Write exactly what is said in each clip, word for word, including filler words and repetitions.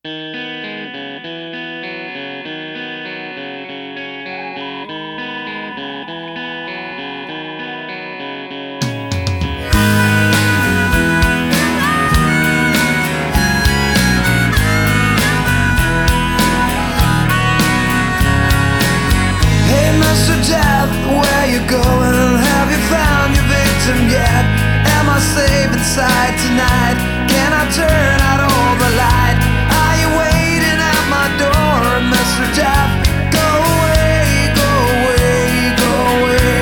Hey, Mister Death, where you going? Have you found your victim yet? Am I safe inside tonight? Can I turn out all the light? Are you waiting at my door, Mister Death? Go away, go away, go away.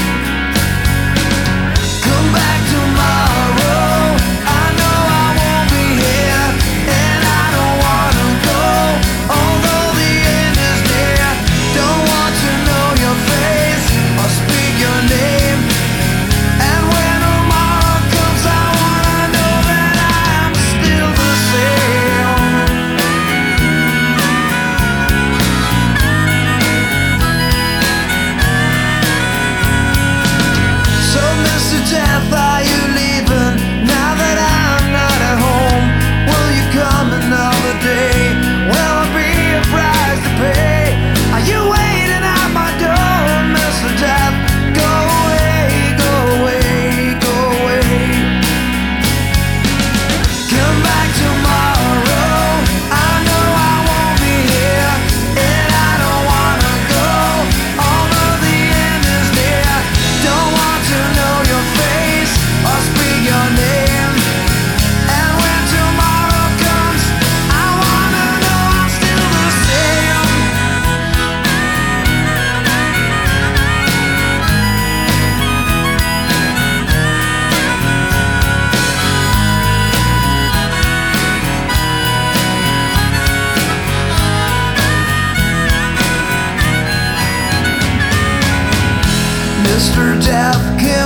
Come back tomorrow. I know I won't be here, and I don't wanna go, although the end is near. Don't want to know your face or speak your name. And when tomorrow comes, I wanna know that I am still the same. So, Mister Death, are you leaving now that I'm not at home? Will you come another day? Will there be a price to pay? Are you waiting at my door, Mister Death? Go away, go away, go away. Come back tomorrow. I know I won't be here, and I don't wanna go, although the end is near. Don't want to know your face or speak your name. And when tomorrow comes, I wanna know I'm still the same. Mister Death, can